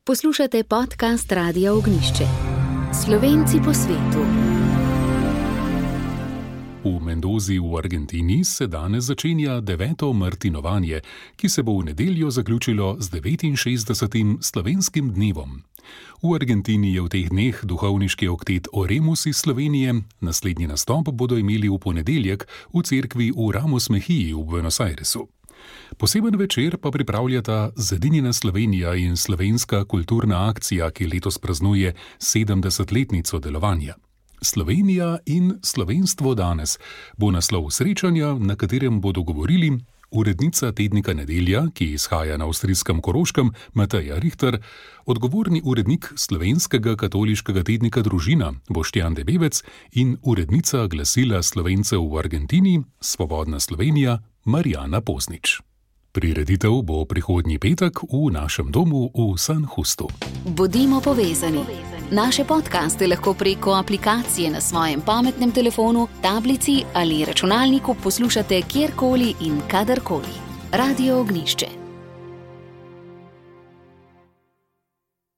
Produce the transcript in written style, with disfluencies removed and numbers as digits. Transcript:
Poslušate podcast Radia Ognjišče. Slovenci po svetu. V Mendozi v Argentini se danes začenja 9. martinovanje, ki se bo v nedeljo zaključilo z 69. slovenskim dnevom. V Argentini je v teh dneh duhovniški oktet Oremus iz Slovenije, naslednji nastop bodo imeli v ponedeljek v cerkvi v Ramos Mejiji v Buenos Airesu. Poseben večer pa pripravljata Zedinjena Slovenija in Slovenska kulturna akcija, ki letos praznuje 70-letnico delovanja. Slovenija in slovenstvo danes bo naslov srečanja, na katerem bodo govorili urednica tednika Nedelja, ki izhaja na avstrijskem Koroškem, Mateja Richter, odgovorni urednik slovenskega katoliškega tednika Družina, Boštjan Debevec, in urednica glasila Slovencev v Argentini, Svobodna Slovenija, Marijana Poznič. Prireditev bo prihodnji petek v našem domu v San Justu. Bodimo povezani. Naše podcaste lahko preko aplikacije na svojem pametnem telefonu, tablici ali računalniku poslušate kjerkoli in kadarkoli. Radio Ognjišče.